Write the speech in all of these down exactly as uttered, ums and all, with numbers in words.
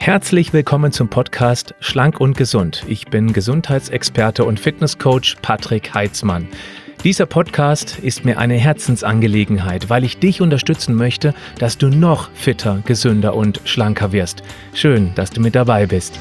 Herzlich willkommen zum Podcast Schlank und Gesund. Ich bin Gesundheitsexperte und Fitnesscoach Patrick Heitzmann. Dieser Podcast ist mir eine Herzensangelegenheit, weil ich dich unterstützen möchte, dass du noch fitter, gesünder und schlanker wirst. Schön, dass du mit dabei bist.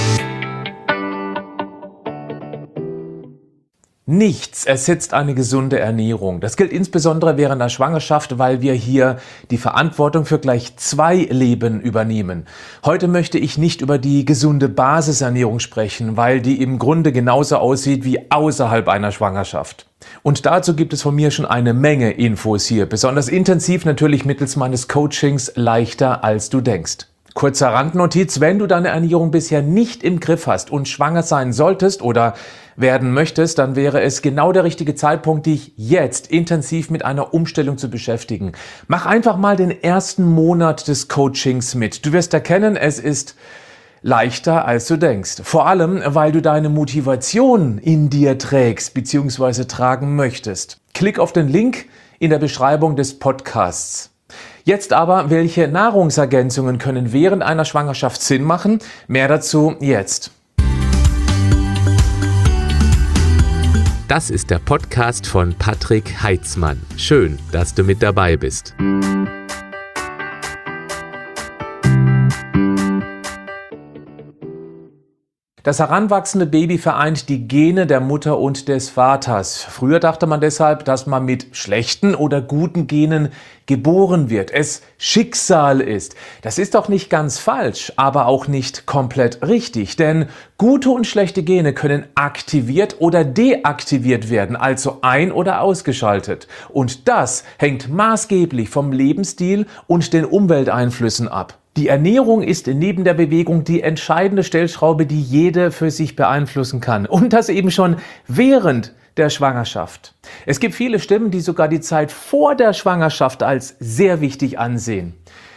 Nichts ersetzt eine gesunde Ernährung. Das gilt insbesondere während der Schwangerschaft, weil wir hier die Verantwortung für gleich zwei Leben übernehmen. Heute möchte ich nicht über die gesunde Basisernährung sprechen, weil die im Grunde genauso aussieht wie außerhalb einer Schwangerschaft. Und dazu gibt es von mir schon eine Menge Infos hier, besonders intensiv natürlich mittels meines Coachings Leichter als du denkst. Kurzer Randnotiz: Wenn du deine Ernährung bisher nicht im Griff hast und schwanger sein solltest oder werden möchtest, dann wäre es genau der richtige Zeitpunkt, dich jetzt intensiv mit einer Umstellung zu beschäftigen. Mach einfach mal den ersten Monat des Coachings mit. Du wirst erkennen, es ist leichter, als du denkst. Vor allem, weil du deine Motivation in dir trägst bzw. tragen möchtest. Klick auf den Link in der Beschreibung des Podcasts. Jetzt aber, welche Nahrungsergänzungen können während einer Schwangerschaft Sinn machen? Mehr dazu jetzt. Das ist der Podcast von Patrick Heitzmann. Schön, dass du mit dabei bist. Das heranwachsende Baby vereint die Gene der Mutter und des Vaters. Früher dachte man deshalb, dass man mit schlechten oder guten Genen geboren wird, es Schicksal ist. Das ist doch nicht ganz falsch, aber auch nicht komplett richtig, denn gute und schlechte Gene können aktiviert oder deaktiviert werden, also ein- oder ausgeschaltet. Und das hängt maßgeblich vom Lebensstil und den Umwelteinflüssen ab. Die Ernährung ist neben der Bewegung die entscheidende Stellschraube, die jede für sich beeinflussen kann. Und das eben schon während der Schwangerschaft. Es gibt viele Stimmen, die sogar die Zeit vor der Schwangerschaft als sehr wichtig ansehen.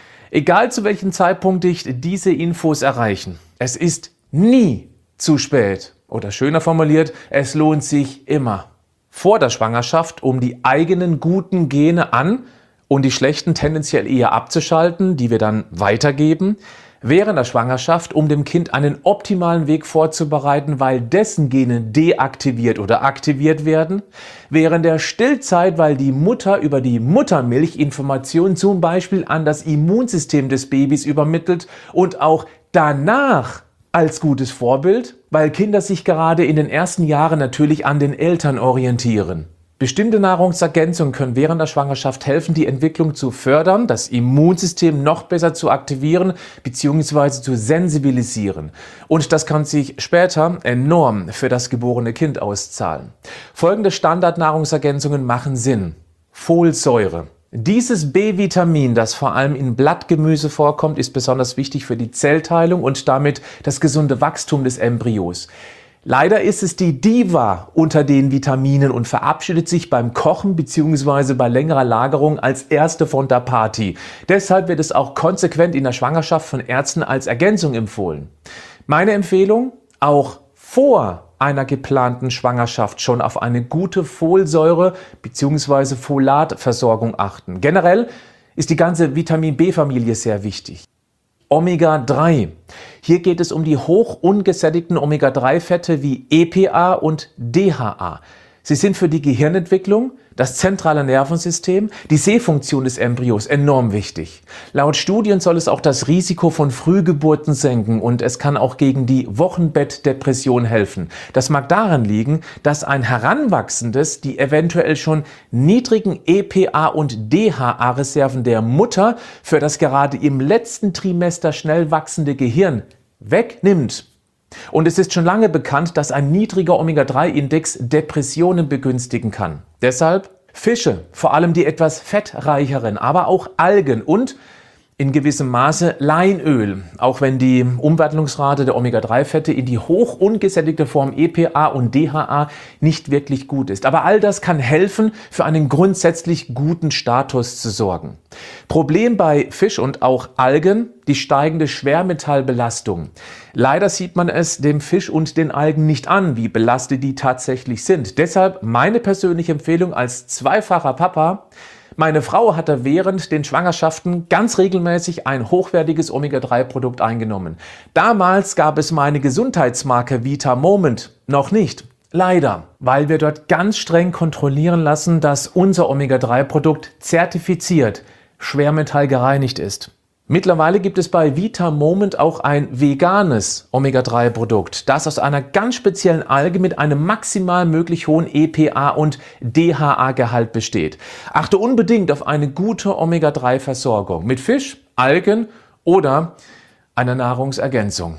Egal zu welchem Zeitpunkt dich diese Infos erreichen, es ist nie zu spät. Oder schöner formuliert, es lohnt sich immer. Vor der Schwangerschaft, um die eigenen guten Gene an und die schlechten tendenziell eher abzuschalten, die wir dann weitergeben. Während der Schwangerschaft, um dem Kind einen optimalen Weg vorzubereiten, weil dessen Gene deaktiviert oder aktiviert werden. Während der Stillzeit, weil die Mutter über die Muttermilch Informationen zum Beispiel an das Immunsystem des Babys übermittelt. Und auch danach als gutes Vorbild, weil Kinder sich gerade in den ersten Jahren natürlich an den Eltern orientieren. Bestimmte Nahrungsergänzungen können während der Schwangerschaft helfen, die Entwicklung zu fördern, das Immunsystem noch besser zu aktivieren bzw. zu sensibilisieren. Und das kann sich später enorm für das geborene Kind auszahlen. Folgende Standardnahrungsergänzungen machen Sinn. Folsäure. Dieses B-Vitamin, das vor allem in Blattgemüse vorkommt, ist besonders wichtig für die Zellteilung und damit das gesunde Wachstum des Embryos. Leider ist es die Diva unter den Vitaminen und verabschiedet sich beim Kochen bzw. bei längerer Lagerung als erste von der Party. Deshalb wird es auch konsequent in der Schwangerschaft von Ärzten als Ergänzung empfohlen. Meine Empfehlung: auch vor einer geplanten Schwangerschaft schon auf eine gute Folsäure bzw. Folatversorgung achten. Generell ist die ganze Vitamin-B-Familie sehr wichtig. Omega drei. Hier geht es um die hoch ungesättigten Omega drei Fette wie E P A und D H A. Sie sind für die Gehirnentwicklung, das zentrale Nervensystem, die Sehfunktion des Embryos enorm wichtig. Laut Studien soll es auch das Risiko von Frühgeburten senken und es kann auch gegen die Wochenbettdepression helfen. Das mag daran liegen, dass ein Heranwachsendes die eventuell schon niedrigen E P A und D H A-Reserven der Mutter für das gerade im letzten Trimester schnell wachsende Gehirn wegnimmt. Und es ist schon lange bekannt, dass ein niedriger Omega drei Index Depressionen begünstigen kann. Deshalb Fische, vor allem die etwas fettreicheren, aber auch Algen und in gewissem Maße Leinöl, auch wenn die Umwandlungsrate der Omega drei Fette in die hoch ungesättigte Form E P A und D H A nicht wirklich gut ist. Aber all das kann helfen, für einen grundsätzlich guten Status zu sorgen. Problem bei Fisch und auch Algen: die steigende Schwermetallbelastung. Leider sieht man es dem Fisch und den Algen nicht an, wie belastet die tatsächlich sind. Deshalb meine persönliche Empfehlung als zweifacher Papa: Meine Frau hatte während den Schwangerschaften ganz regelmäßig ein hochwertiges Omega drei Produkt eingenommen. Damals gab es meine Gesundheitsmarke Vita Moment noch nicht. Leider, weil wir dort ganz streng kontrollieren lassen, dass unser Omega drei Produkt zertifiziert, schwermetallgereinigt ist. Mittlerweile gibt es bei Vita Moment auch ein veganes Omega drei Produkt, das aus einer ganz speziellen Alge mit einem maximal möglich hohen E P A und D H A-Gehalt besteht. Achte unbedingt auf eine gute Omega drei Versorgung mit Fisch, Algen oder einer Nahrungsergänzung.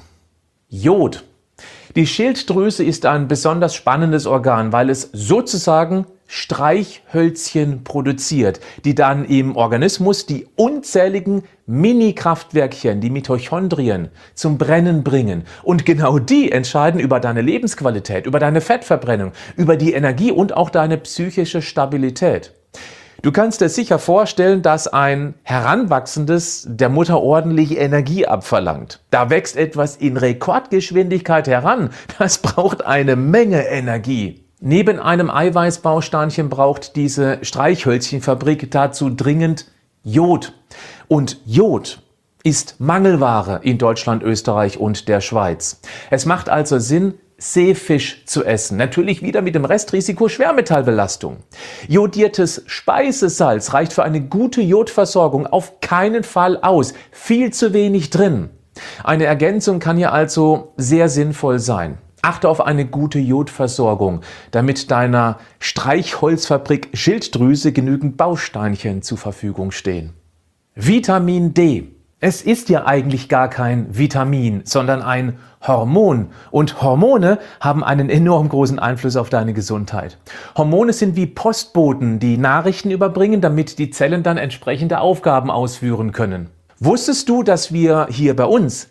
Jod. Die Schilddrüse ist ein besonders spannendes Organ, weil es sozusagen Streichhölzchen produziert, die dann im Organismus die unzähligen Mini-Kraftwerkchen, die Mitochondrien, zum Brennen bringen. Und genau die entscheiden über deine Lebensqualität, über deine Fettverbrennung, über die Energie und auch deine psychische Stabilität. Du kannst dir sicher vorstellen, dass ein Heranwachsendes der Mutter ordentlich Energie abverlangt. Da wächst etwas in Rekordgeschwindigkeit heran. Das braucht eine Menge Energie. Neben einem Eiweißbausteinchen braucht diese Streichhölzchenfabrik dazu dringend Jod. Und Jod ist Mangelware in Deutschland, Österreich und der Schweiz. Es macht also Sinn, Seefisch zu essen. Natürlich wieder mit dem Restrisiko Schwermetallbelastung. Jodiertes Speisesalz reicht für eine gute Jodversorgung auf keinen Fall aus. Viel zu wenig drin. Eine Ergänzung kann hier also sehr sinnvoll sein. Achte auf eine gute Jodversorgung, damit deiner Streichholzfabrik Schilddrüse genügend Bausteinchen zur Verfügung stehen. Vitamin D. Es ist ja eigentlich gar kein Vitamin, sondern ein Hormon. Und Hormone haben einen enorm großen Einfluss auf deine Gesundheit. Hormone sind wie Postboten, die Nachrichten überbringen, damit die Zellen dann entsprechende Aufgaben ausführen können. Wusstest du, dass wir hier bei uns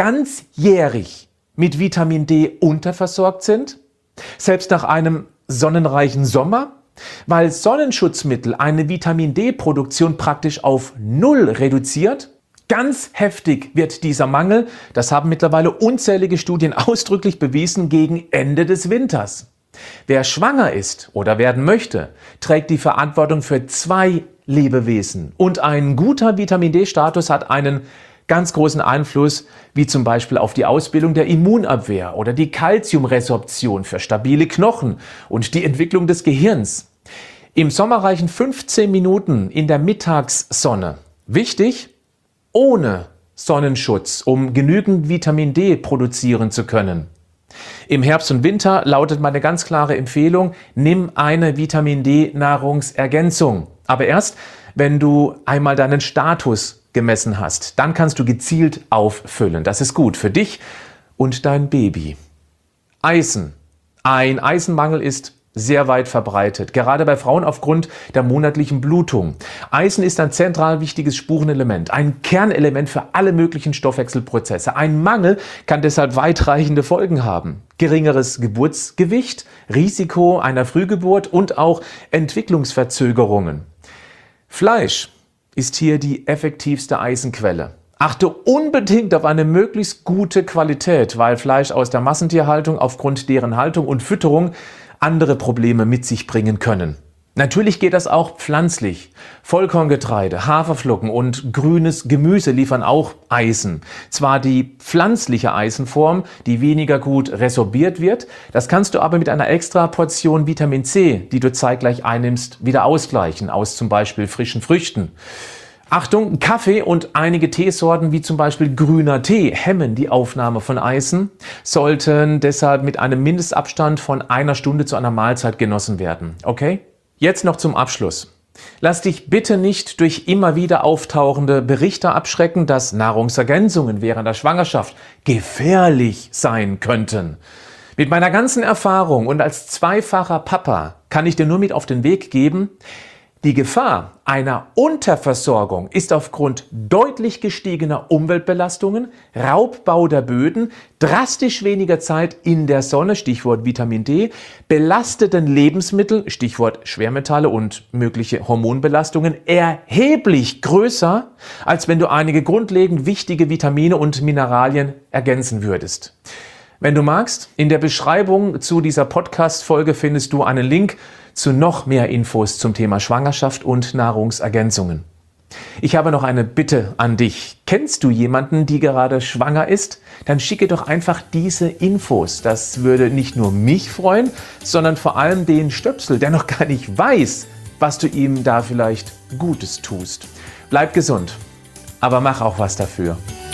ganzjährig mit Vitamin D unterversorgt sind? Selbst nach einem sonnenreichen Sommer? Weil Sonnenschutzmittel eine Vitamin D-Produktion praktisch auf Null reduziert? Ganz heftig wird dieser Mangel, das haben mittlerweile unzählige Studien ausdrücklich bewiesen, gegen Ende des Winters. Wer schwanger ist oder werden möchte, trägt die Verantwortung für zwei Lebewesen. Und ein guter Vitamin D-Status hat einen ganz großen Einfluss, wie zum Beispiel auf die Ausbildung der Immunabwehr oder die Calciumresorption für stabile Knochen und die Entwicklung des Gehirns. Im Sommer reichen fünfzehn Minuten in der Mittagssonne. Wichtig, ohne Sonnenschutz, um genügend Vitamin D produzieren zu können. Im Herbst und Winter lautet meine ganz klare Empfehlung, nimm eine Vitamin D-Nahrungsergänzung. Aber erst, wenn du einmal deinen Status gemessen hast. Dann kannst du gezielt auffüllen. Das ist gut für dich und dein Baby. Eisen. Ein Eisenmangel ist sehr weit verbreitet, gerade bei Frauen aufgrund der monatlichen Blutung. Eisen ist ein zentral wichtiges Spurenelement, ein Kernelement für alle möglichen Stoffwechselprozesse. Ein Mangel kann deshalb weitreichende Folgen haben. Geringeres Geburtsgewicht, Risiko einer Frühgeburt und auch Entwicklungsverzögerungen. Fleisch ist hier die effektivste Eisenquelle. Achte unbedingt auf eine möglichst gute Qualität, weil Fleisch aus der Massentierhaltung aufgrund deren Haltung und Fütterung andere Probleme mit sich bringen können. Natürlich geht das auch pflanzlich. Vollkorngetreide, Haferflocken und grünes Gemüse liefern auch Eisen. Zwar die pflanzliche Eisenform, die weniger gut resorbiert wird, das kannst du aber mit einer extra Portion Vitamin C, die du zeitgleich einnimmst, wieder ausgleichen, aus zum Beispiel frischen Früchten. Achtung, Kaffee und einige Teesorten wie zum Beispiel grüner Tee hemmen die Aufnahme von Eisen, sollten deshalb mit einem Mindestabstand von einer Stunde zu einer Mahlzeit genossen werden. Okay? Jetzt noch zum Abschluss. Lass dich bitte nicht durch immer wieder auftauchende Berichte abschrecken, dass Nahrungsergänzungen während der Schwangerschaft gefährlich sein könnten. Mit meiner ganzen Erfahrung und als zweifacher Papa kann ich dir nur mit auf den Weg geben, die Gefahr einer Unterversorgung ist aufgrund deutlich gestiegener Umweltbelastungen, Raubbau der Böden, drastisch weniger Zeit in der Sonne, Stichwort Vitamin D, belasteten Lebensmitteln, Stichwort Schwermetalle und mögliche Hormonbelastungen, erheblich größer, als wenn du einige grundlegend wichtige Vitamine und Mineralien ergänzen würdest. Wenn du magst, in der Beschreibung zu dieser Podcast-Folge findest du einen Link zu noch mehr Infos zum Thema Schwangerschaft und Nahrungsergänzungen. Ich habe noch eine Bitte an dich. Kennst du jemanden, die gerade schwanger ist? Dann schicke doch einfach diese Infos. Das würde nicht nur mich freuen, sondern vor allem den Stöpsel, der noch gar nicht weiß, was du ihm da vielleicht Gutes tust. Bleib gesund, aber mach auch was dafür.